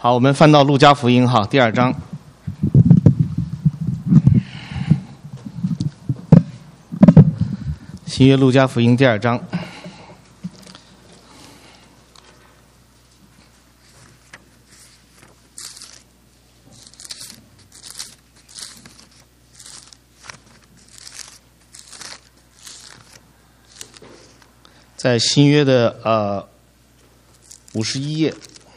好，我们翻到路加福音第2章。新约路加福音第2章。在新约的51页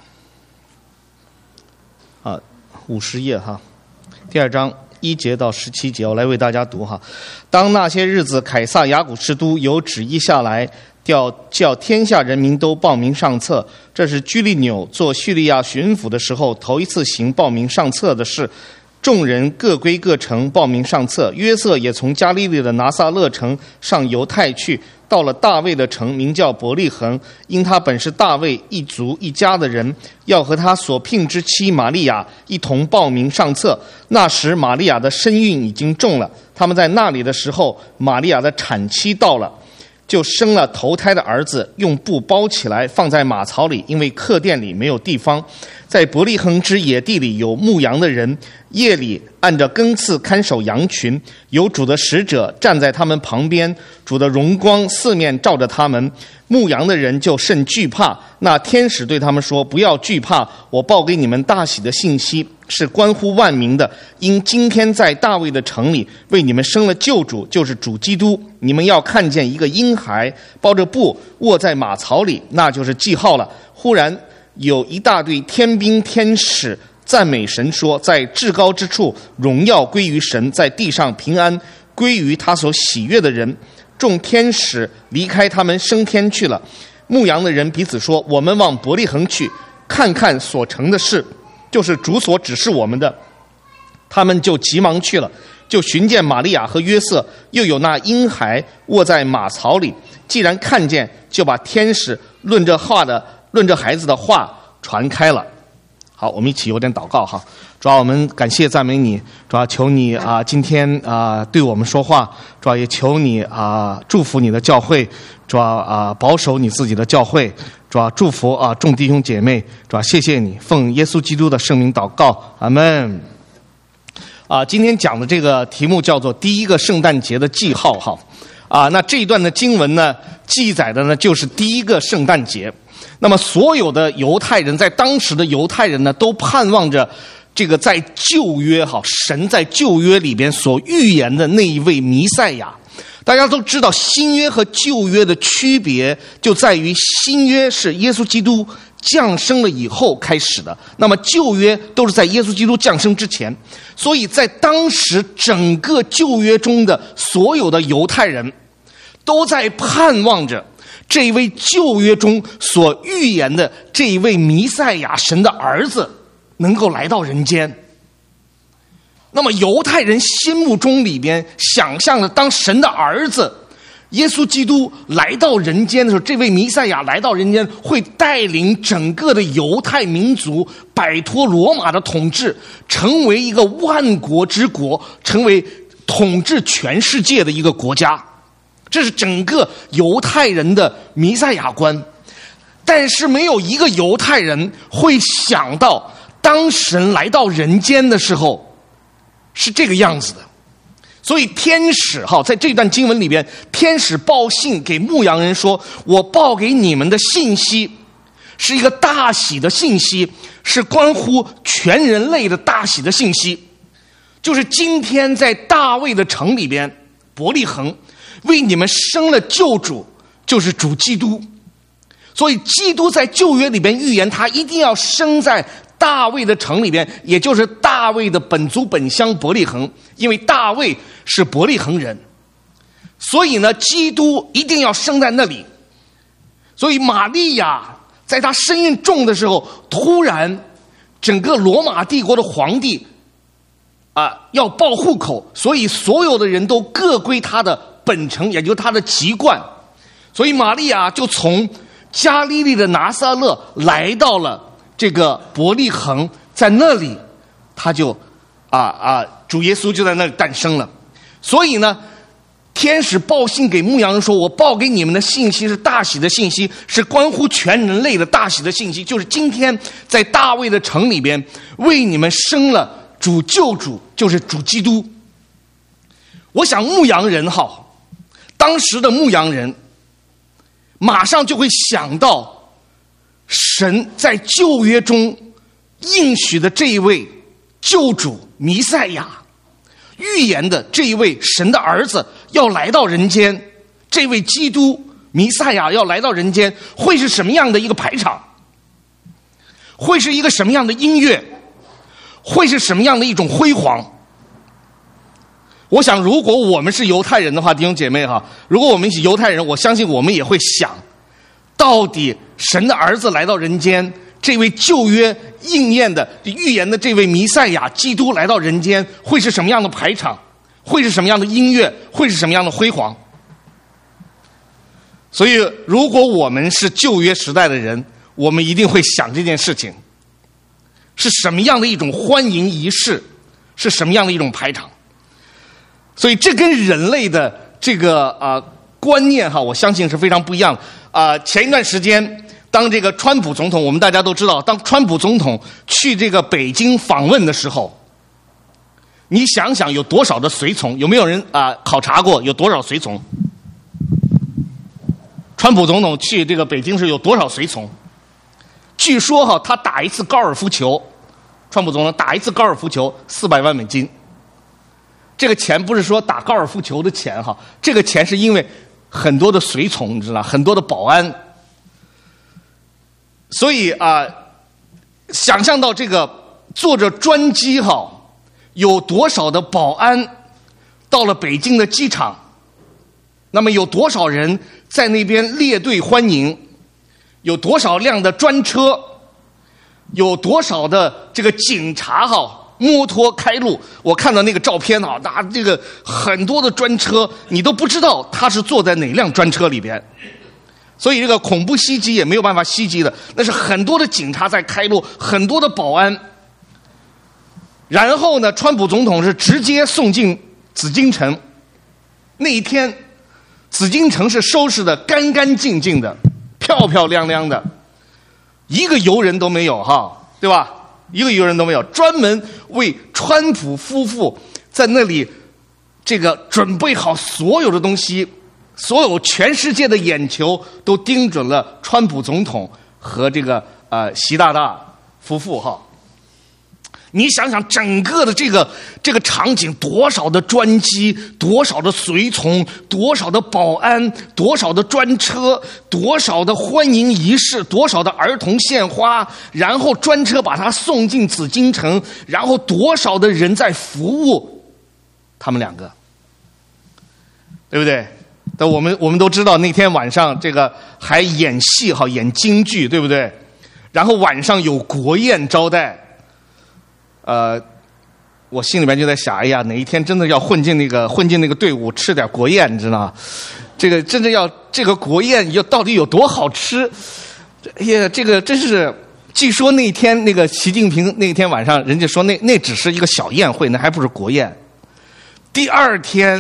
50页第2章1节到17节，我来为大家读当那些日子，凯撒雅古士都有旨意下来，叫天下人民都报名上册。这是居利纽做叙利亚巡抚的时候头一次行报名上册的事。众人各归各城报名上册。约瑟也从加利利的拿撒勒城上犹太去，到了大卫的城，名叫伯利恒，因他本是大卫一族一家的人，要和他所聘之妻玛利亚一同报名上册。那时玛利亚的身孕已经重了，他们在那里的时候，玛利亚的产期到了，就生了头胎的儿子，用布包起来，放在马槽里，因为客店里没有地方。在伯利恒之野地里有牧羊的人，夜里按着更次看守羊群，有主的使者站在他们旁边，主的荣光四面照着他们，牧羊的人就甚惧怕。那天使对他们说：不要惧怕，我报给你们大喜的信息，是关乎万民的，因今天在大卫的城里为你们生了救主，就是主基督。你们要看见一个婴孩包着布卧在马槽里，那就是记号了。忽然有一大队天兵天使赞美神说：在至高之处荣耀归于神，在地上平安归于他所喜悦的人。众天使离开他们升天去了。牧羊的人彼此说：我们往伯利恒去，看看所成的事，就是主所指示我们的。他们就急忙去了，就寻见玛利亚和约瑟，又有那婴孩卧在马槽里。既然看见，就把天使论这孩子的话传开了。好，我们一起有点祷告主要我们感谢赞美你，主要求你今天对我们说话，主要也求你祝福你的教会，主要保守你自己的教会，主要祝福众弟兄姐妹，主要谢谢你，奉耶稣基督的圣名祷告，阿们。今天讲的这个题目叫做第一个圣诞节的记号那这一段的经文呢，记载的呢就是第一个圣诞节。那么所有的犹太人，在当时的犹太人呢，都盼望着这个在旧约神在旧约里边所预言的那一位弥赛亚。大家都知道新约和旧约的区别就在于新约是耶稣基督降生了以后开始的，那么旧约都是在耶稣基督降生之前。所以在当时整个旧约中的所有的犹太人都在盼望着这一位旧约中所预言的这一位弥赛亚神的儿子能够来到人间。那么犹太人心目中里边想象的，当神的儿子耶稣基督来到人间的时候，这位弥赛亚来到人间，会带领整个的犹太民族摆脱罗马的统治，成为一个万国之国，成为统治全世界的一个国家。这是整个犹太人的弥赛亚观。但是没有一个犹太人会想到，当神来到人间的时候是这个样子的。所以天使在这段经文里边，天使报信给牧羊人说：我报给你们的信息是一个大喜的信息，是关乎全人类的大喜的信息，就是今天在大卫的城里边伯利恒为你们生了救主，就是主基督。所以基督在旧约里边预言他一定要生在大卫的城里边，也就是大卫的本族本乡伯利恒，因为大卫是伯利恒人，所以呢基督一定要生在那里。所以玛利亚在她身孕重的时候，突然整个罗马帝国的皇帝要报户口，所以所有的人都各归他的本城，也就是他的籍贯。所以玛利亚就从加利利的拿撒勒来到了这个伯利恒，在那里他就主耶稣就在那里诞生了。所以呢天使报信给牧羊人说，我报给你们的信息是大喜的信息，是关乎全人类的大喜的信息，就是今天在大卫的城里边为你们生了主救主，就是主基督。我想牧羊人当时的牧羊人马上就会想到神在旧约中应许的这一位救主弥赛亚，预言的这一位神的儿子要来到人间，这位基督弥赛亚要来到人间，会是什么样的一个排场，会是一个什么样的音乐，会是什么样的一种辉煌。我想如果我们是犹太人的话，弟兄姐妹如果我们是犹太人，我相信我们也会想，到底神的儿子来到人间，这位旧约应验的预言的这位弥赛亚基督来到人间，会是什么样的排场，会是什么样的音乐，会是什么样的辉煌。所以如果我们是旧约时代的人，我们一定会想这件事情，是什么样的一种欢迎仪式，是什么样的一种排场。所以这跟人类的这个观念我相信是非常不一样的。前一段时间当这个川普总统，我们大家都知道，当川普总统去这个北京访问的时候，你想想有多少的随从，有没有人考察过有多少随从？川普总统去这个北京时有多少随从？据说他打一次高尔夫球，川普总统打一次高尔夫球400万美金。这个钱不是说打高尔夫球的钱这个钱是因为很多的随从，你知道，很多的保安。所以想象到这个坐着专机有多少的保安到了北京的机场，那么有多少人在那边列队欢迎，有多少辆的专车，有多少的这个警察摩托开路。我看到那个照片那这个很多的专车，你都不知道他是坐在哪辆专车里边。所以这个恐怖袭击也没有办法袭击的，那是很多的警察在开路，很多的保安。然后呢，川普总统是直接送进紫禁城。那一天紫禁城是收拾的干干净净的，漂漂亮亮的，一个游人都没有对吧？一个游人都没有，专门为川普夫妇在那里这个准备好所有的东西，所有全世界的眼球都盯准了川普总统和这个习大大夫妇你想想整个的这个场景，多少的专机，多少的随从，多少的保安，多少的专车，多少的欢迎仪式，多少的儿童献花，然后专车把他送进紫禁城，然后多少的人在服务他们两个，对不对？但我们都知道那天晚上这个还演戏演京剧，对不对？然后晚上有国宴招待。我心里面就在想，哎呀，哪一天真的要混进那个队伍，吃点国宴，你知道吗？这个真的要这个国宴到底有多好吃？哎呀，这个真是，据说那天那个习近平那天晚上，人家说那只是一个小宴会，那还不是国宴。第二天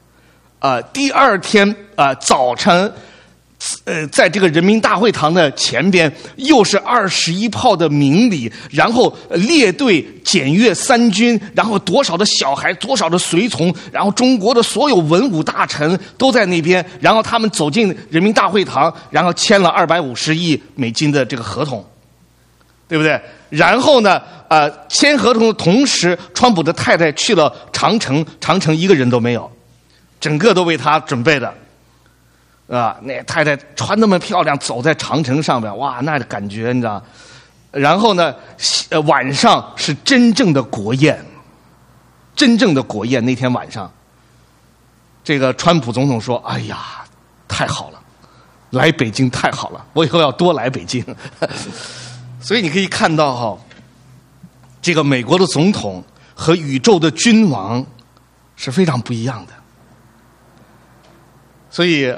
早晨。在这个人民大会堂的前边，又是21炮的鸣礼，然后列队检阅三军，然后多少的小孩，多少的随从，然后中国的所有文武大臣都在那边，然后他们走进人民大会堂，然后签了250亿美金的这个合同，对不对？然后呢，签合同的同时，川普的太太去了长城一个人都没有，整个都为他准备的。那太太穿那么漂亮，走在长城上面，哇，那感觉你知道。然后呢，晚上是真正的国宴，那天晚上，这个川普总统说：“哎呀，太好了，来北京太好了，我以后要多来北京。”所以你可以看到这个美国的总统和宇宙的君王是非常不一样的。所以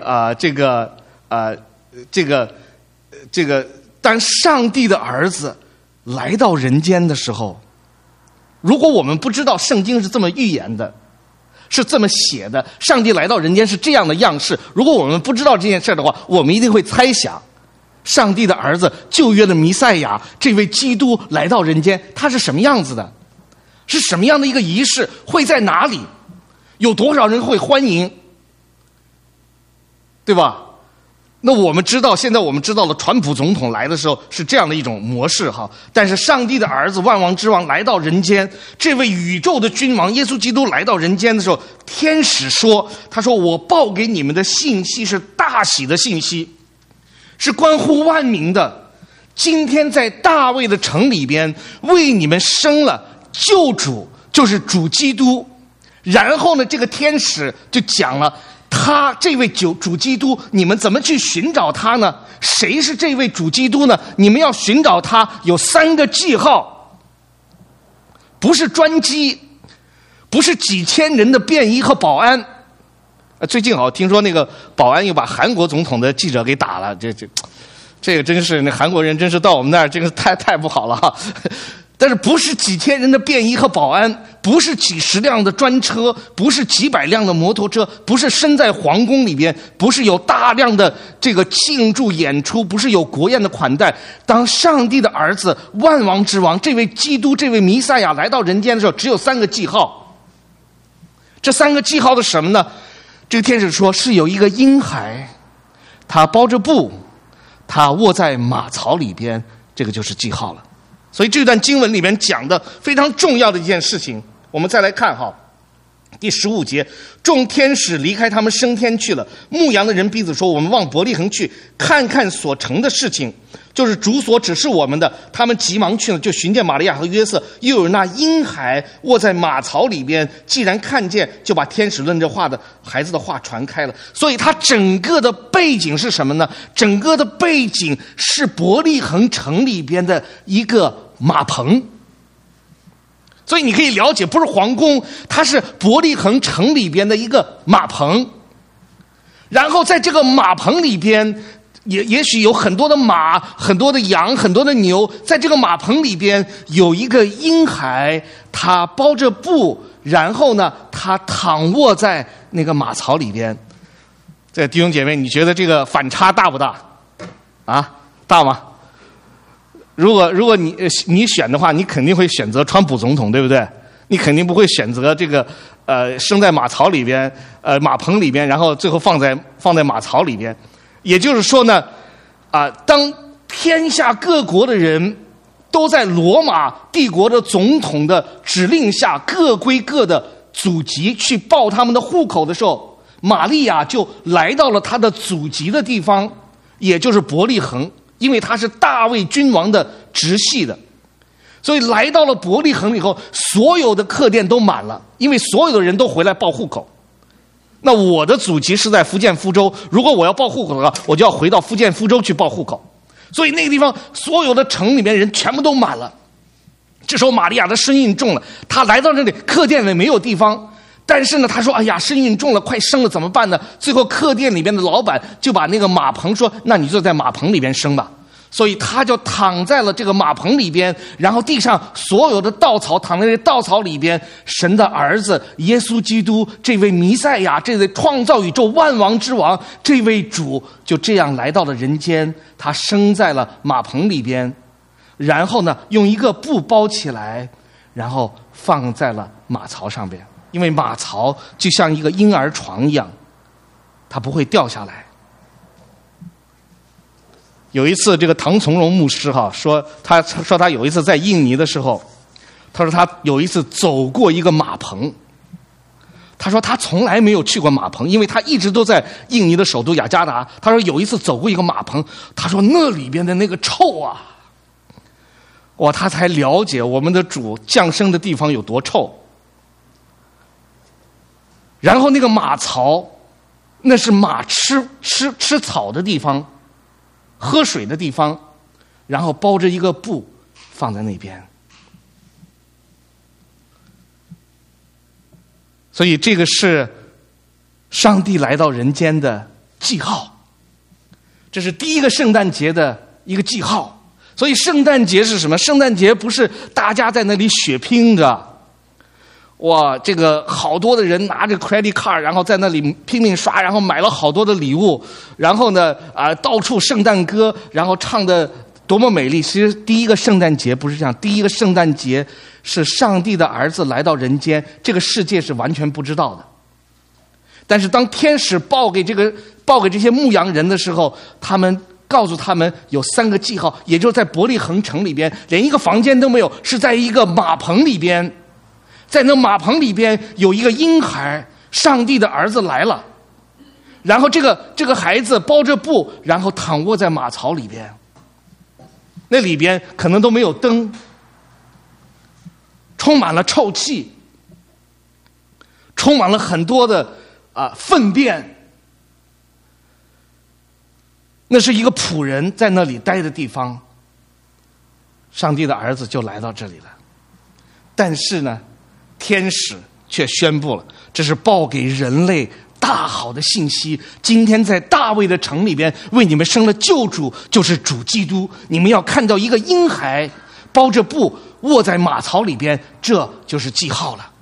当上帝的儿子来到人间的时候，如果我们不知道圣经是这么预言的， 是这么写的，上帝来到人间是这样的样式。如果我们不知道这件事的话，我们一定会猜想，上帝的儿子，旧约的弥赛亚，这位基督来到人间，他是什么样子的？是什么样的一个仪式？会在哪里？有多少人会欢迎？对吧？那我们知道，现在我们知道了，川普总统来的时候是这样的一种模式哈。但是上帝的儿子，万王之王来到人间，这位宇宙的君王耶稣基督来到人间的时候，天使说，他说我报给你们的信息是大喜的信息，是关乎万民的。今天在大卫的城里边为你们生了救主，就是主基督。然后呢，这个天使就讲了，他这位主基督，你们怎么去寻找他呢？谁是这位主基督呢？你们要寻找他，有3个记号，不是专机，不是几千人的便衣和保安。最近听说那个保安又把韩国总统的记者给打了，这个真是，那韩国人真是到我们那儿，这个太不好了哈。但是不是几千人的便衣和保安，不是几十辆的专车，不是几百辆的摩托车，不是身在皇宫里边，不是有大量的这个庆祝演出，不是有国宴的款待。当上帝的儿子，万王之王，这位基督，这位弥赛亚来到人间的时候，只有3个记号。这3个记号的什么呢？这个天使说，是有一个婴孩，他包着布，他卧在马槽里边，这个就是记号了。所以这段经文里面讲的非常重要的一件事情，我们再来看第15节，众天使离开他们升天去了。牧羊的人彼此说，我们往伯利恒去，看看所成的事情，就是主所指示我们的。他们急忙去了，就寻见玛利亚和约瑟，又有那婴孩卧在马槽里边。既然看见，就把天使论着话的孩子的话传开了。所以它整个的背景是什么呢？整个的背景是伯利恒城里边的一个马棚。所以你可以了解，不是皇宫，它是伯利恒城里边的一个马棚。然后在这个马棚里边，也许有很多的马，很多的羊，很多的牛。在这个马棚里边有一个婴孩，他包着布，然后呢，他躺卧在那个马槽里边。这弟兄姐妹，你觉得这个反差大不大？大吗？如果你选的话，你肯定会选择川普总统，对不对？你肯定不会选择这个生在马槽里边，马棚里边，然后最后放在马槽里边。也就是说呢，当天下各国的人都在罗马帝国的总统的指令下各归各的祖籍去报他们的户口的时候，玛利亚就来到了他的祖籍的地方，也就是伯利恒。因为他是大卫君王的直系的，所以来到了伯利恒以后，所有的客店都满了，因为所有的人都回来报户口。那我的祖籍是在福建福州，如果我要报户口的话，我就要回到福建福州去报户口。所以那个地方所有的城里面人全部都满了。这时候玛利亚的身孕重了，她来到这里，客店里没有地方。但是呢，他说：“哎呀，身孕重了，快生了，怎么办呢？”最后客店里边的老板就把那个马棚说：“那你就在马棚里边生吧。”所以他就躺在了这个马棚里边，然后地上所有的稻草躺在这稻草里边。神的儿子耶稣基督，这位弥赛亚，这位创造宇宙万王之王，这位主就这样来到了人间。他生在了马棚里边，然后呢，用一个布包起来，然后放在了马槽上边。因为马槽就像一个婴儿床一样，它不会掉下来。有一次，这个唐从容牧师说他有一次在印尼的时候，他说他有一次走过一个马棚。他说他从来没有去过马棚，因为他一直都在印尼的首都雅加达。他说有一次走过一个马棚，他说那里边的那个臭啊，他才了解我们的主降生的地方有多臭。然后那个马槽，那是马吃草的地方，喝水的地方，然后包着一个布放在那边。所以这个是上帝来到人间的记号，这是第一个圣诞节的一个记号。所以圣诞节是什么？圣诞节不是大家在那里血拼着。 哇，这个好多的人拿着 credit card， 然后在那里拼命刷，然后买了好多的礼物，然后呢到处圣诞歌，然后唱的多么美丽。其实第一个圣诞节不是这样，第一个圣诞节是上帝的儿子来到人间，这个世界是完全不知道的。但是当天使报给这些牧羊人的时候，他们告诉他们有3个记号，也就是在伯利恒城里边，连一个房间都没有，是在一个马棚里边。在那马棚里边有一个婴孩，上帝的儿子来了，然后这个孩子包着布，然后躺卧在马槽里边，那里边可能都没有灯，充满了臭气，充满了很多的粪便。那是一个仆人在那里待的地方，上帝的儿子就来到这里了。但是呢，天使却宣布了，这是报给人类大好的信息。今天在大卫的城里边为你们生了救主，就是主基督。你们要看到一个婴孩包着布卧在马槽里边，这就是记号了。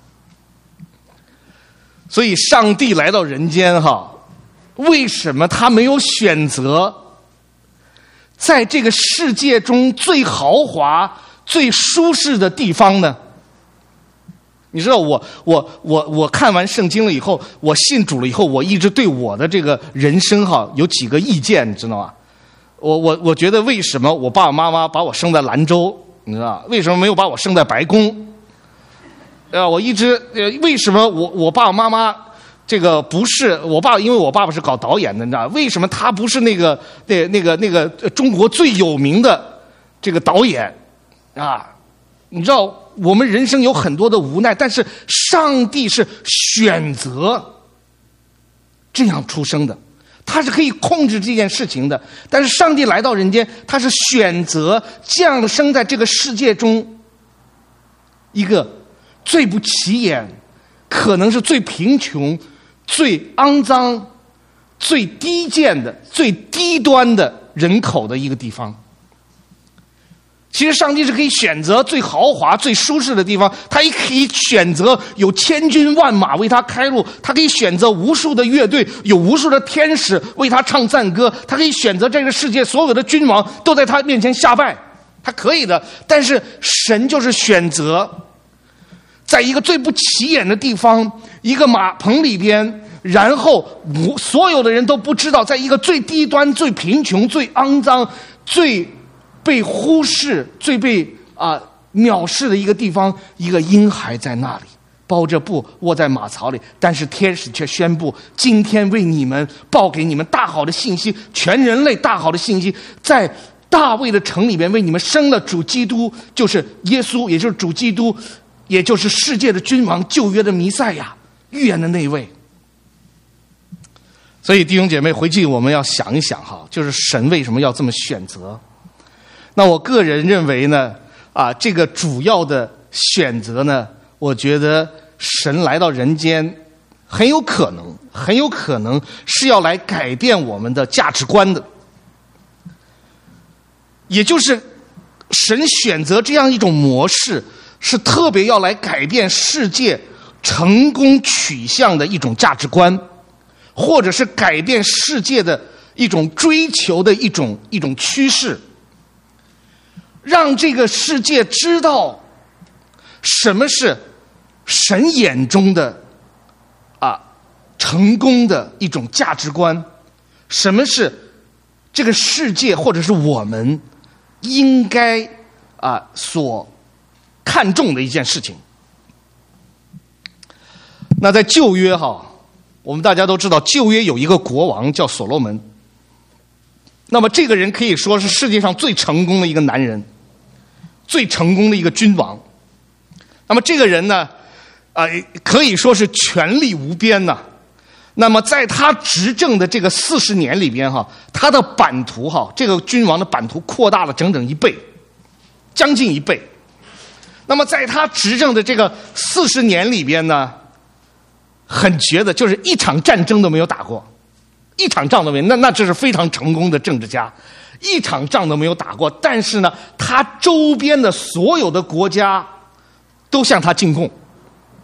所以上帝来到人间为什么他没有选择在这个世界中最豪华最舒适的地方呢？你知道我看完圣经了以后，我信主了以后，我一直对我的这个人生有几个意见，你知道吗？我觉得为什么我爸爸妈妈把我生在兰州，你知道为什么没有把我生在白宫？我一直为什么我爸爸妈妈这个不是我爸，因为我爸爸是搞导演的，你知道为什么他不是那个中国最有名的这个导演你知道我们人生有很多的无奈，但是上帝是选择这样出生的，他是可以控制这件事情的。但是上帝来到人间，他是选择降生在这个世界中一个最不起眼，可能是最贫穷、最肮脏、最低贱的、最低端的人口的一个地方。其实上帝是可以选择最豪华最舒适的地方，他也可以选择有千军万马为他开路，他可以选择无数的乐队，有无数的天使为他唱赞歌，他可以选择这个世界所有的君王都在他面前下拜，他可以的。但是神就是选择在一个最不起眼的地方，一个马棚里边，然后所有的人都不知道，在一个最低端最贫穷最肮脏最被忽视最被藐视的一个地方，一个婴孩在那里包着布卧在马槽里，但是天使却宣布，今天为你们报给你们大好的信息，全人类大好的信息，在大卫的城里边为你们生了主基督，就是耶稣，也就是主基督，也就是世界的君王，旧约的弥赛亚，预言的那位。所以弟兄姐妹，回去我们要想一想就是神为什么要这么选择。那我个人认为呢，这个主要的选择呢，我觉得神来到人间很有可能是要来改变我们的价值观的。也就是神选择这样一种模式，是特别要来改变世界成功取向的一种价值观，或者是改变世界的一种追求的一种趋势，让这个世界知道什么是神眼中的成功的一种价值观，什么是这个世界或者是我们应该所看重的一件事情。那在旧约我们大家都知道，旧约有一个国王叫所罗门。那么这个人可以说是世界上最成功的一个男人，最成功的一个君王。那么这个人呢可以说是权力无边呐。那么在他执政的这个40年里边他的版图这个君王的版图扩大了整整1倍，将近1倍。那么在他执政的这个40年里边呢，很绝的，就是一场战争都没有打过，一场仗都没有，那这是非常成功的政治家，一场仗都没有打过。但是呢，他周边的所有的国家都向他进贡，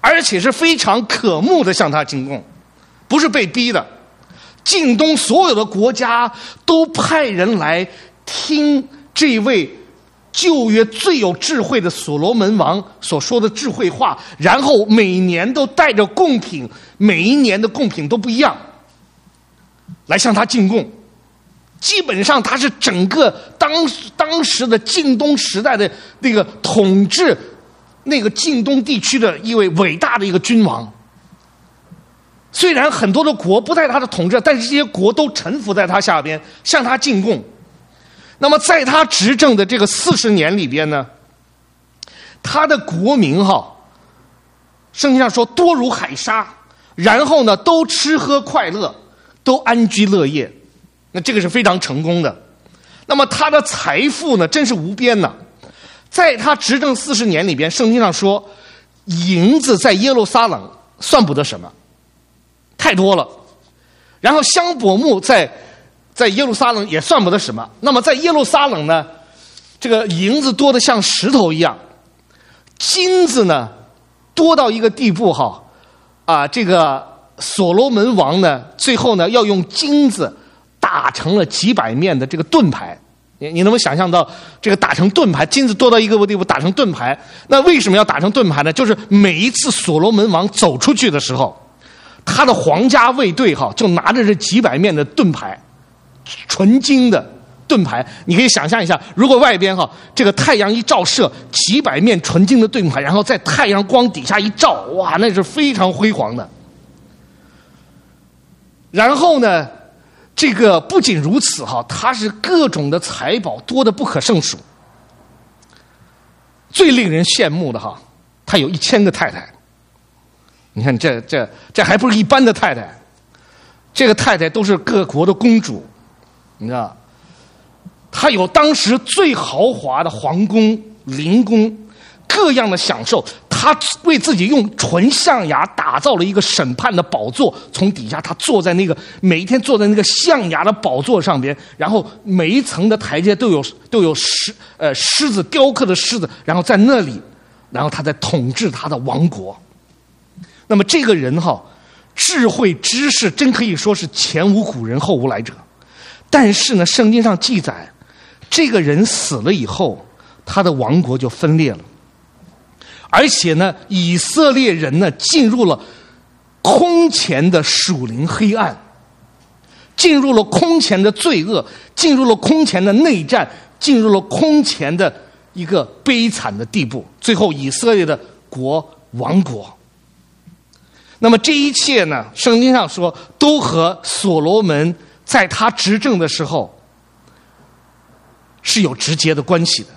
而且是非常渴慕的向他进贡，不是被逼的。近东所有的国家都派人来听这位旧约最有智慧的所罗门王所说的智慧话，然后每年都带着贡品，每一年的贡品都不一样，来向他进贡。基本上他是整个当时的近东时代的那个统治那个近东地区的一位伟大的一个君王。虽然很多的国不在他的统治，但是这些国都臣服在他下边，向他进贡。那么在他执政的这个40年里边呢，他的国民圣经上说多如海沙，然后呢都吃喝快乐，都安居乐业。那这个是非常成功的。那么他的财富呢真是无边呢。在他执政40年里边，圣经上说银子在耶路撒冷算不得什么，太多了。然后香柏木在耶路撒冷也算不得什么。那么在耶路撒冷呢，这个银子多得像石头一样，金子呢多到一个地步这个所罗门王呢最后呢要用金子打成了几百面的这个盾牌。你能不能想象到这个打成盾牌，金子多到一个地步打成盾牌？那为什么要打成盾牌呢？就是每一次所罗门王走出去的时候，他的皇家卫队就拿着这几百面的盾牌，纯金的盾牌。你可以想象一下，如果外边这个太阳一照射，几百面纯金的盾牌，然后在太阳光底下一照，哇，那是非常辉煌的。然后呢，这个不仅如此他是各种的财宝多得不可胜数。最令人羡慕的他有1000个太太。你看这还不是一般的太太，这个太太都是各国的公主，你知道，他有当时最豪华的皇宫、陵宫，各样的享受。他为自己用纯象牙打造了一个审判的宝座，从底下他坐在那个每一天坐在那个象牙的宝座上边，然后每一层的台阶都有狮子雕刻的狮子，然后在那里，然后他在统治他的王国。那么这个人智慧知识真可以说是前无古人后无来者。但是呢，圣经上记载，这个人死了以后，他的王国就分裂了。而且呢，以色列人呢进入了空前的属灵黑暗，进入了空前的罪恶，进入了空前的内战，进入了空前的一个悲惨的地步。最后以色列的国亡国。那么这一切呢，圣经上说都和所罗门在他执政的时候是有直接的关系的。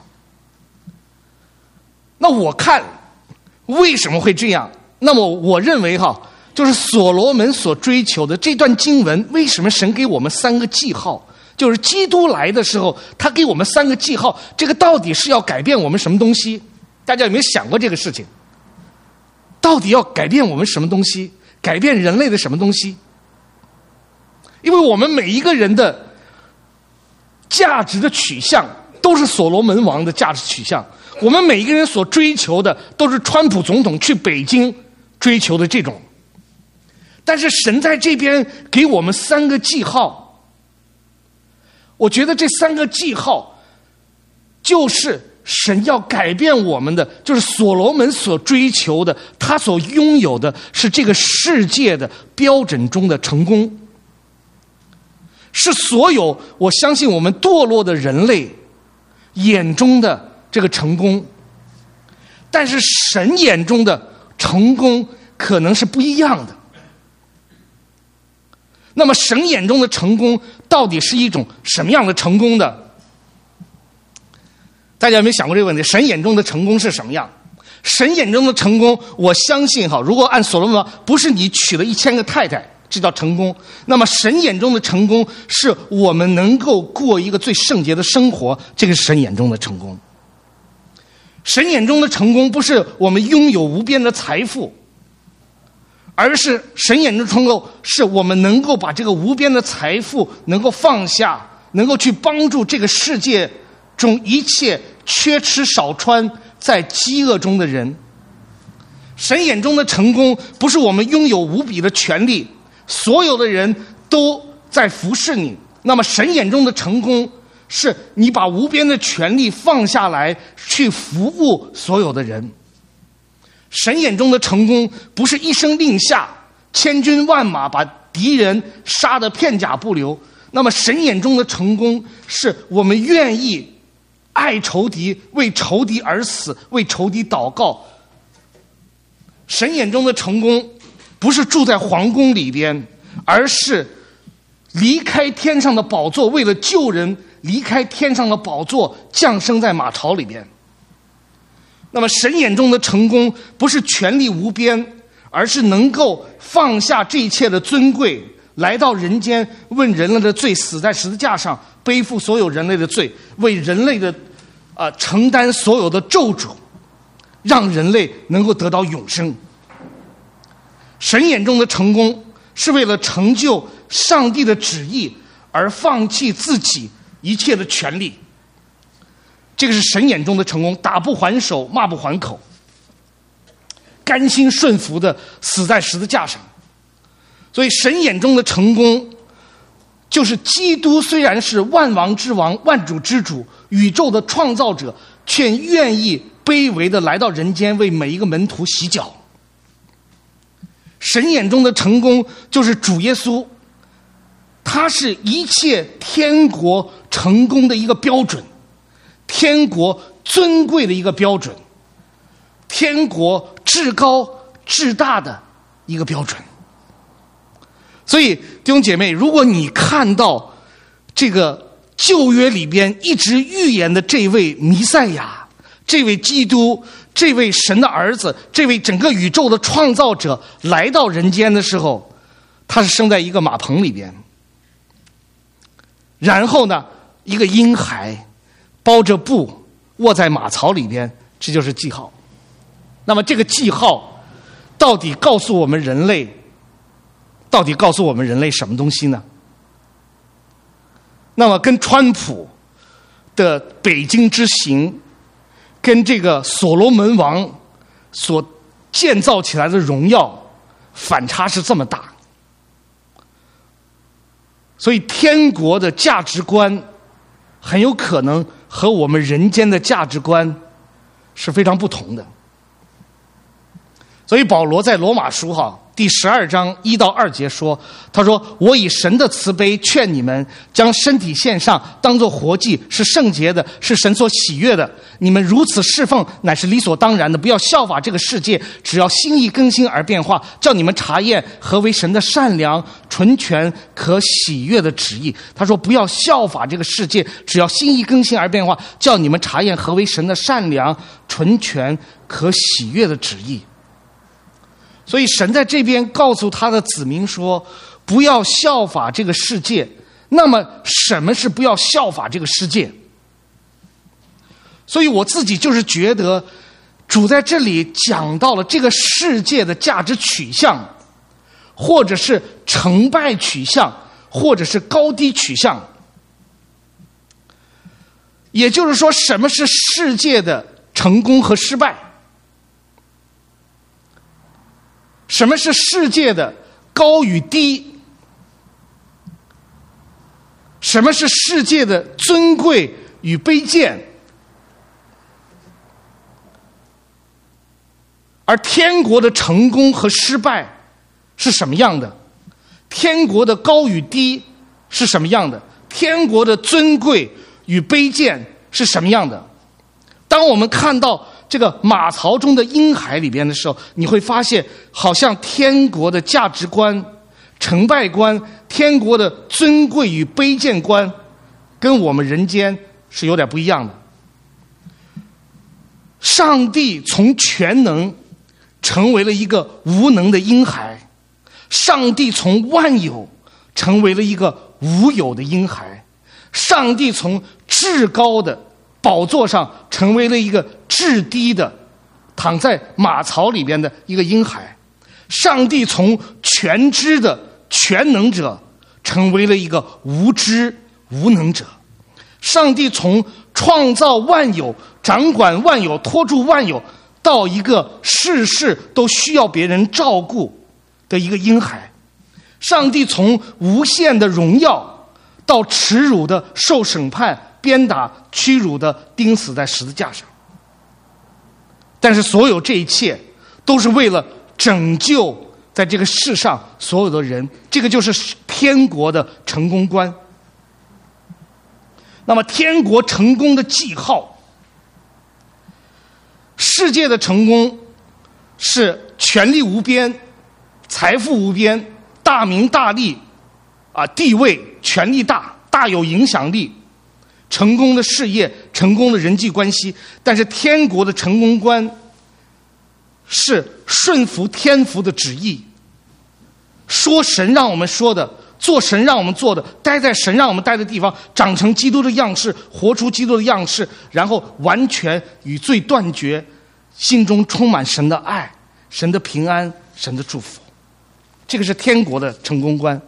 那我看为什么会这样？那么我认为就是所罗门所追求的这段经文，为什么神给我们3个记号？就是基督来的时候，他给我们3个记号，这个到底是要改变我们什么东西？大家有没有想过这个事情？到底要改变我们什么东西？改变人类的什么东西？因为我们每一个人的价值的取向都是所罗门王的价值取向，我们每一个人所追求的都是川普总统去北京追求的这种。但是神在这边给我们3个记号，我觉得这3个记号就是神要改变我们的，就是所罗门所追求的，他所拥有的是这个世界的标准中的成功，是所有我相信我们堕落的人类眼中的这个成功。但是神眼中的成功可能是不一样的。那么神眼中的成功到底是一种什么样的成功的？大家有没有想过这个问题？神眼中的成功是什么样？神眼中的成功，我相信如果按所罗门，不是你娶了1000个太太，这叫成功。那么神眼中的成功，是我们能够过一个最圣洁的生活，这个是神眼中的成功。神眼中的成功，不是我们拥有无边的财富，而是神眼中的成功，是我们能够把这个无边的财富能够放下，能够去帮助这个世界中一切缺吃少穿在饥饿中的人。 神眼中的成功不是我们拥有无比的权利，所有的人都在服侍你。那么神眼中的成功是你把无边的权利放下来，去服务所有的人。神眼中的成功不是一声令下，千军万马把敌人杀得片甲不留。那么神眼中的成功是我们愿意爱仇敌，为仇敌而死，为仇敌祷告。神眼中的成功不是住在皇宫里边，而是离开天上的宝座，为了救人离开天上的宝座，降生在马槽里边。那么神眼中的成功不是权力无边，而是能够放下这一切的尊贵，来到人间，为人类的罪死在十字架上，背负所有人类的罪，为人类的承担所有的咒诅，让人类能够得到永生。神眼中的成功是为了成就上帝的旨意而放弃自己一切的权利，这个是神眼中的成功，打不还手，骂不还口，甘心顺服的死在十字架上。所以神眼中的成功就是基督虽然是万王之王，万主之主，宇宙的创造者，却愿意卑微的来到人间，为每一个门徒洗脚。神眼中的成功就是主耶稣，他是一切天国成功的一个标准，天国尊贵的一个标准，天国至高至大的一个标准。所以弟兄姐妹，如果你看到这个旧约里边一直预言的这位弥赛亚，这位基督，这位神的儿子，这位整个宇宙的创造者来到人间的时候，他是生在一个马棚里边，然后呢一个婴孩包着布卧在马槽里边，这就是记号。那么这个记号到底告诉我们人类什么东西呢？那么跟川普的北京之行，跟这个所罗门王所建造起来的荣耀反差是这么大。所以天国的价值观很有可能和我们人间的价值观是非常不同的。所以保罗在罗马书第12章1到2节说，他说，我以神的慈悲劝你们，将身体献上，当作活祭，是圣洁的，是神所喜悦的。你们如此侍奉，乃是理所当然的。不要效法这个世界，只要心意更新而变化，叫你们查验何为神的善良、纯全、可喜悦的旨意。他说，不要效法这个世界，只要心意更新而变化，叫你们查验何为神的善良、纯全、可喜悦的旨意。所以神在这边告诉他的子民说，不要效法这个世界。那么什么是不要效法这个世界？所以我自己就是觉得主在这里讲到了这个世界的价值取向，或者是成败取向，或者是高低取向。也就是说，什么是世界的成功和失败？什么是世界的高与低？什么是世界的尊贵与卑贱？而天国的成功和失败是什么样的？天国的高与低是什么样的？天国的尊贵与卑贱是什么样的？当我们看到这个马槽中的婴孩里边的时候，你会发现好像天国的价值观、成败观，天国的尊贵与卑贱观跟我们人间是有点不一样的。上帝从全能成为了一个无能的婴孩，上帝从万有成为了一个无有的婴孩，上帝从至高的宝座上成为了一个至低的躺在马槽里边的一个婴孩，上帝从全知的全能者成为了一个无知无能者，上帝从创造万有、掌管万有、托住万有， 到一个事事都需要别人照顾的一个婴孩。上帝从无限的荣耀到耻辱的受审判、鞭打、屈辱的钉死在十字架上。但是所有这一切都是为了拯救在这个世上所有的人，这个就是天国的成功观。那么天国成功的记号，世界的成功是权力无边、财富无边、大名大利地位、权力大有影响力，成功的事业、成功的人际关系。但是天国的成功观是顺服天父的旨意，说神让我们说的，做神让我们做的，待在神让我们待的地方，长成基督的样式，活出基督的样式，然后完全与罪断绝，心中充满神的爱、神的平安、神的祝福。这个是天国的成功观。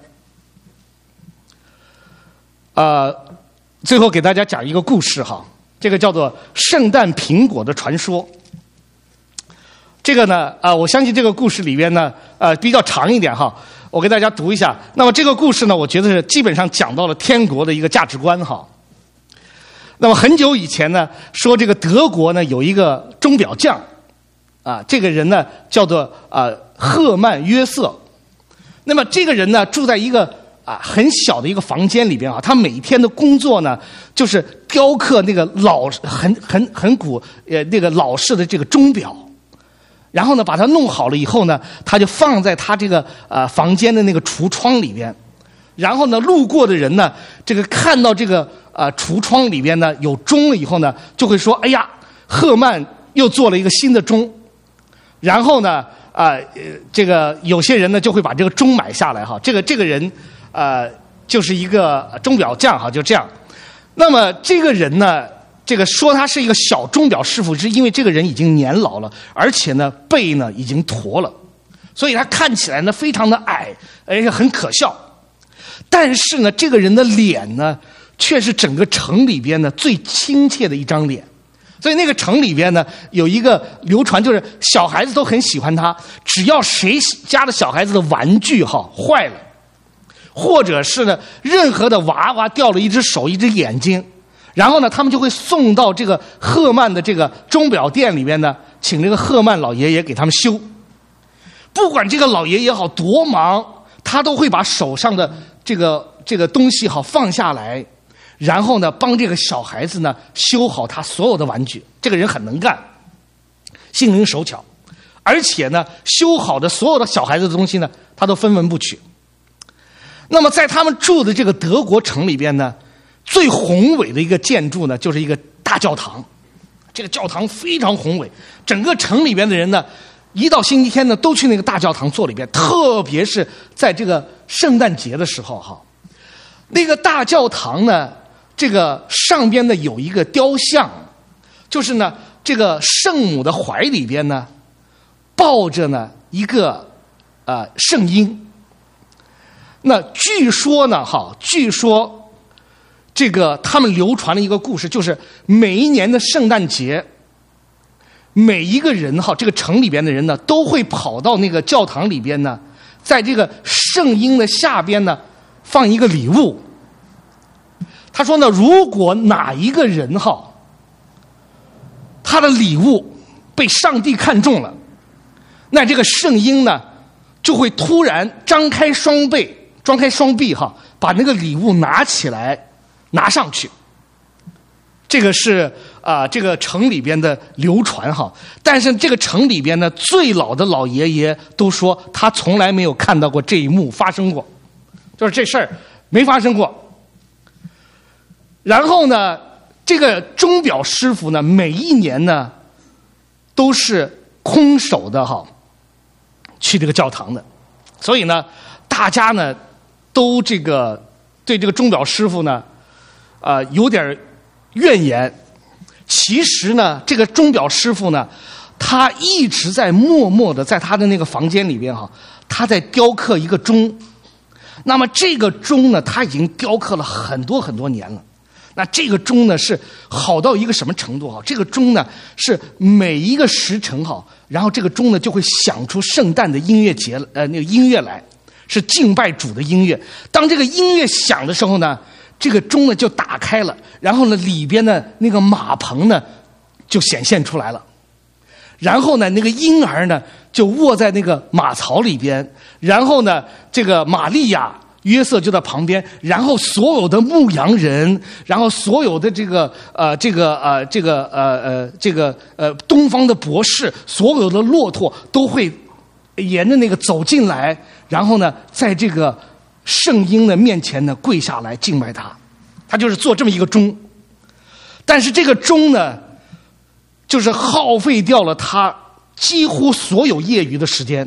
最后给大家讲一个故事哈，这个叫做圣诞苹果的传说。这个呢我相信这个故事里边呢比较长一点哈，我给大家读一下。那么这个故事呢，我觉得是基本上讲到了天国的一个价值观哈。那么很久以前呢，说这个德国呢有一个钟表匠这个人呢叫做赫曼约瑟。那么这个人呢住在一个很小的一个房间里边他每天的工作呢就是雕刻那个很古那个老式的这个钟表，然后呢把它弄好了以后呢，他就放在他这个房间的那个橱窗里边，然后呢路过的人呢这个看到这个橱窗里边呢有钟了以后呢，就会说哎呀，赫曼又做了一个新的钟。然后呢这个有些人呢就会把这个钟买下来哈。这个人就是一个钟表匠哈，就这样。那么这个人呢，这个说他是一个小钟表师傅，是因为这个人已经年老了，而且呢背呢已经驼了，所以他看起来呢非常的矮，而且很可笑。但是呢，这个人的脸呢，却是整个城里边呢最亲切的一张脸。所以那个城里边呢有一个流传，就是小孩子都很喜欢他，只要谁家的小孩子的玩具坏了，或者是呢任何的娃娃掉了一只手一只眼睛，然后呢他们就会送到这个赫曼的这个钟表店里边呢，请这个赫曼老爷爷给他们修。不管这个老爷爷多忙，他都会把手上的这个东西放下来，然后呢帮这个小孩子呢修好他所有的玩具。这个人很能干，心灵手巧，而且呢修好的所有的小孩子的东西呢他都分文不取。那么在他们住的这个德国城里边呢，最宏伟的一个建筑呢就是一个大教堂。这个教堂非常宏伟，整个城里边的人呢一到星期天呢都去那个大教堂坐里边，特别是在这个圣诞节的时候那个大教堂呢，这个上边呢有一个雕像，就是呢这个圣母的怀里边呢抱着呢一个圣婴。那据说这个他们流传了一个故事，就是每一年的圣诞节，每一个人这个城里边的人呢都会跑到那个教堂里边呢，在这个圣婴的下边呢放一个礼物。他说呢，如果哪一个人他的礼物被上帝看中了，那这个圣婴呢就会突然张开双臂把那个礼物拿起来拿上去。这个是这个城里边的流传但是这个城里边呢最老的老爷爷都说他从来没有看到过这一幕发生过，就是这事儿没发生过。然后呢这个钟表师傅呢每一年呢都是空手的去这个教堂的，所以呢大家呢都对这个钟表师傅呢有点怨言。其实呢这个钟表师傅呢他一直在默默的在他的那个房间里边他在雕刻一个钟。那么这个钟呢他已经雕刻了很多很多年了。 那这个钟呢是好到一个什么程度哈？这个钟呢是每一个时辰哈，然后这个钟呢就会响出圣诞的音乐节那个音乐来，是敬拜主的音乐。当这个音乐响的时候呢，这个钟呢就打开了，然后呢里边的那个马棚呢就显现出来了。然后呢，那个婴儿呢就卧在那个马槽里边，然后呢，这个玛利亚、约瑟就在旁边，然后所有的牧羊人，然后所有的东方的博士，所有的骆驼都会沿着那个走进来，然后呢，在这个圣婴的面前呢跪下来敬拜他。他就是做这么一个钟，但是这个钟呢，就是耗费掉了他几乎所有业余的时间。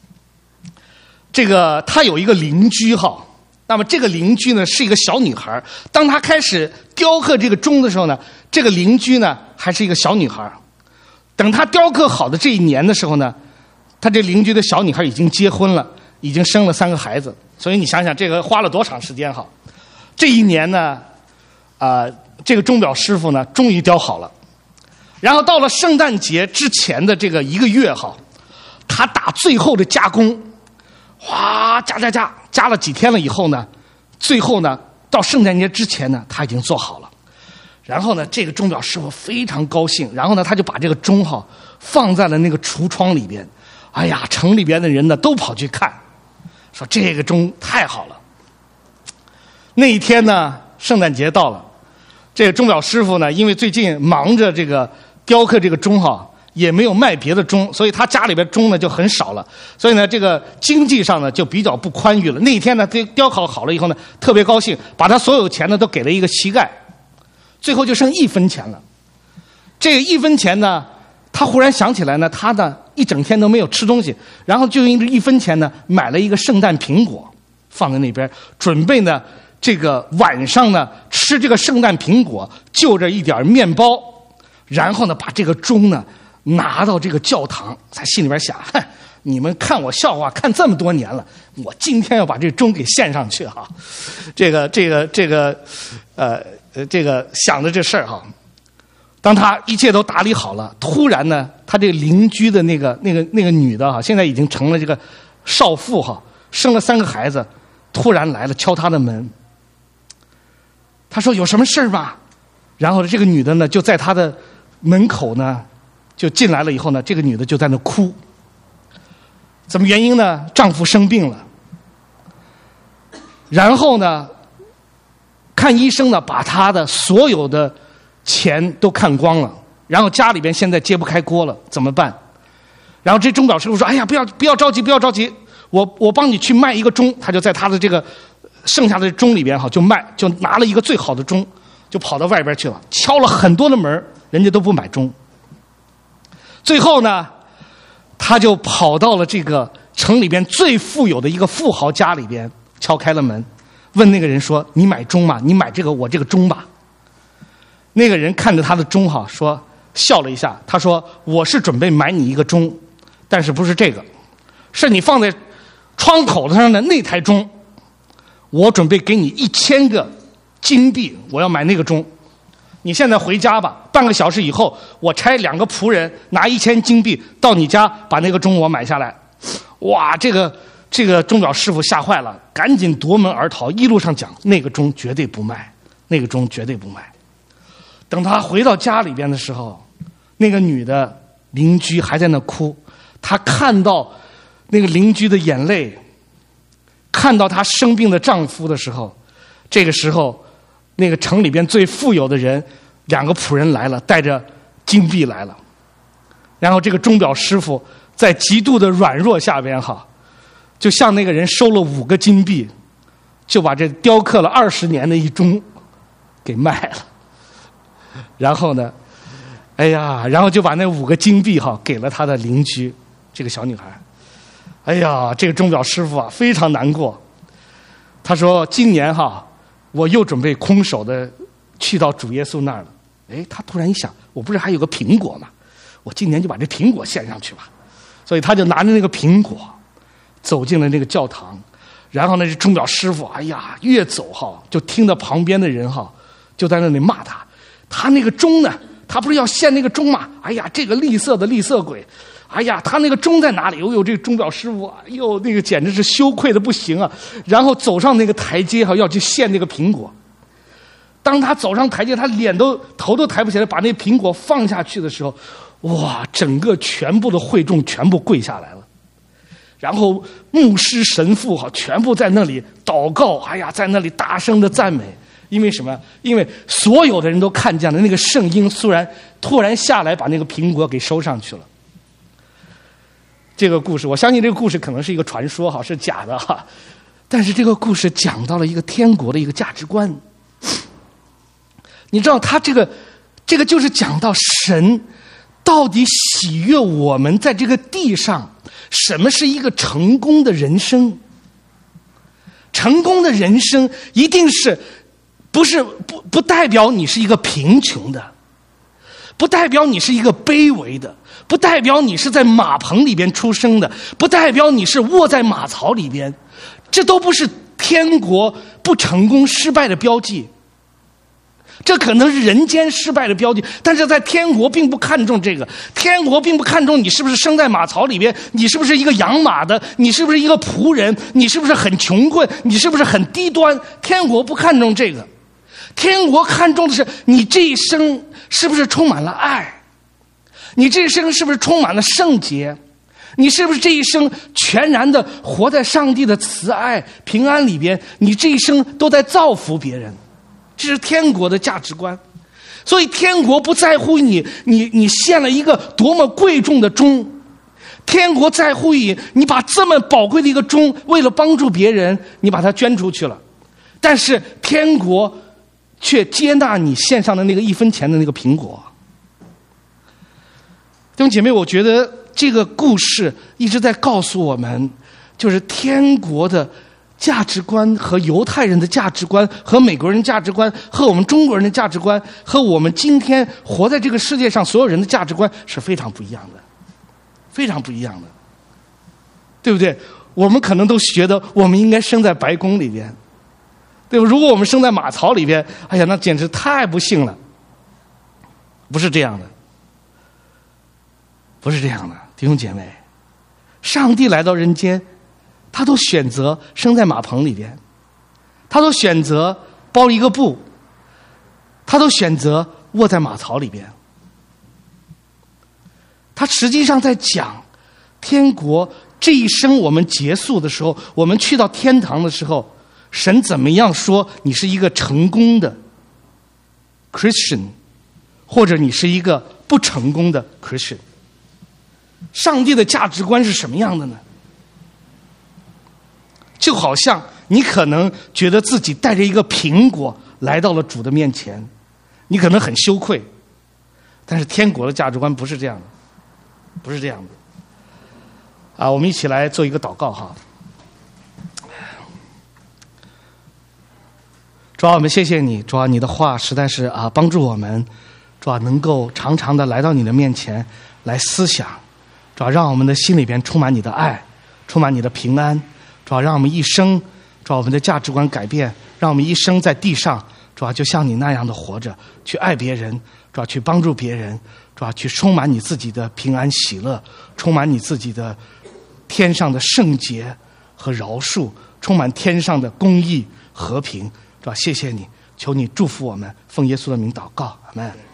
他有一个邻居哈，那么这个邻居呢是一个小女孩。当他开始雕刻这个钟的时候呢，这个邻居呢还是一个小女孩。等他雕刻好的这一年的时候呢，他这邻居的小女孩已经结婚了，已经生了3个孩子。所以你想想，这个花了多长时间哈？这一年呢，这个钟表师傅呢终于雕好了。然后到了圣诞节之前的这个1个月哈，他打最后的加工，哗加了几天了以后呢，最后呢到圣诞节之前呢他已经做好了。然后呢这个钟表师傅非常高兴，然后呢他就把这个钟哈放在了那个橱窗里边。哎呀，城里边的人呢都跑去看，说这个钟太好了。那一天呢圣诞节到了，这个钟表师傅呢因为最近忙着这个雕刻这个钟哈，也没有卖别的钟，所以他家里边钟呢就很少了，所以呢这个经济上呢就比较不宽裕了。那一天呢雕刻好了以后呢特别高兴，把他所有钱呢都给了一个乞丐，最后就剩1分钱了。这个1分钱呢，他忽然想起来呢，他呢一整天都没有吃东西，然后就用这1分钱呢买了一个圣诞苹果放在那边，准备呢这个晚上呢吃这个圣诞苹果，就着一点面包，然后呢把这个钟呢拿到这个教堂。他心里边想，你们看我笑话看这么多年了，我今天要把这钟给献上去哈。这个想着这事儿哈。当他一切都打理好了，突然呢他这个邻居的那个女的哈，现在已经成了这个少妇哈，生了3个孩子，突然来了敲他的门。他说有什么事吗？然后这个女的呢就在他的门口呢就进来了以后呢，这个女的就在那哭。怎么原因呢？丈夫生病了，然后呢看医生呢把她的所有的钱都看光了，然后家里边现在揭不开锅了，怎么办？然后这钟表师傅说，哎呀不要着急，我帮你去卖一个钟。他就在他的这个剩下的钟里边哈就卖，就拿了一个最好的钟，就跑到外边去了，敲了很多的门，人家都不买钟。最后呢他就跑到了这个城里边最富有的一个富豪家里边，敲开了门，问那个人说，你买钟吗？你买我这个钟吧。那个人看着他的钟哈，说笑了一下，他说我是准备买你一个钟，但是不是这个，是你放在窗口上的那台钟，我准备给你1000个金币，我要买那个钟。你现在回家吧，半个小时以后我差2个仆人拿1000金币到你家把那个钟我买下来。哇，这个钟表师傅吓坏了，赶紧夺门而逃，一路上讲那个钟绝对不卖，那个钟绝对不卖。等他回到家里边的时候，那个女的邻居还在那哭，她看到那个邻居的眼泪，看到她生病的丈夫的时候，这个时候那个城里边最富有的人2个仆人来了，带着金币来了。然后这个钟表师傅在极度的软弱下边哈，就向那个人收了5个金币，就把这雕刻了20年的一钟给卖了。然后呢，哎呀，然后就把那5个金币哈给了他的邻居这个小女孩。哎呀，这个钟表师傅啊非常难过。他说今年哈我又准备空手的去到主耶稣那儿了。哎，他突然一想，我不是还有个苹果吗？我今年就把这苹果献上去吧。所以他就拿着那个苹果走进了那个教堂。然后呢这钟表师傅哎呀越走哈，就听到旁边的人哈就在那里骂他。他那个钟呢，他不是要献那个钟吗？哎呀，这个吝啬的吝啬鬼！哎呀，他那个钟在哪里？哎呦，这个钟表师傅，哎呦，那个简直是羞愧的不行啊！然后走上那个台阶要去献那个苹果。当他走上台阶，他头都抬不起来，把那苹果放下去的时候，哇，整个全部的会众全部跪下来了。然后牧师神父全部在那里祷告，哎呀，在那里大声的赞美。因为什么？因为所有的人都看见了那个圣婴突然下来，把那个苹果给收上去了。这个故事，我相信这个故事可能是一个传说是假的但是这个故事讲到了一个天国的一个价值观。你知道，他这个就是讲到神到底喜悦我们在这个地上，什么是一个成功的人生？成功的人生一定是不代表你是一个贫穷的，不代表你是一个卑微的，不代表你是在马棚里边出生的，不代表你是卧在马槽里边，这都不是天国不成功失败的标记。这可能是人间失败的标记，但是在天国并不看重这个。天国并不看重你是不是生在马槽里边，你是不是一个养马的，你是不是一个仆人，你是不是很穷困，你是不是很低端。天国不看重这个，天国看重的是你这一生是不是充满了爱，你这一生是不是充满了圣洁，你是不是这一生全然的活在上帝的慈爱平安里边，你这一生都在造福别人。这是天国的价值观。所以天国不在乎你献了一个多么贵重的钟，天国在乎你把这么宝贵的一个钟，为了帮助别人，你把它捐出去了。但是天国却接纳你献上的那个1分钱的那个苹果。弟兄姐妹，我觉得这个故事一直在告诉我们，就是天国的价值观和犹太人的价值观和美国人价值观和我们中国人的价值观和我们今天活在这个世界上所有人的价值观是非常不一样的，非常不一样的，对不对？我们可能都觉得我们应该生在白宫里边，对吧？如果我们生在马槽里边，哎呀，那简直太不幸了。不是这样的，不是这样的，弟兄姐妹，上帝来到人间，他都选择生在马棚里边，他都选择包一个布，他都选择卧在马槽里边。他实际上在讲天国这一生我们结束的时候，我们去到天堂的时候，神怎么样说你是一个成功的 Christian， 或者你是一个不成功的 Christian。 上帝的价值观是什么样的呢？就好像你可能觉得自己带着一个苹果来到了主的面前，你可能很羞愧，但是天国的价值观不是这样的，不是这样的。我们一起来做一个祷告哈。主啊，我们谢谢你，主啊，你的话实在是帮助我们，主啊，能够常常的来到你的面前来思想，主啊，让我们的心里边充满你的爱，充满你的平安，主啊，让我们一生，主啊，我们的价值观改变，让我们一生在地上，主啊，就像你那样的活着，去爱别人，主啊，去帮助别人，主啊，去充满你自己的平安喜乐，充满你自己的天上的圣洁和饶恕，充满天上的公义和平，主啊，谢谢你，求你祝福我们，奉耶稣的名祷告，阿们。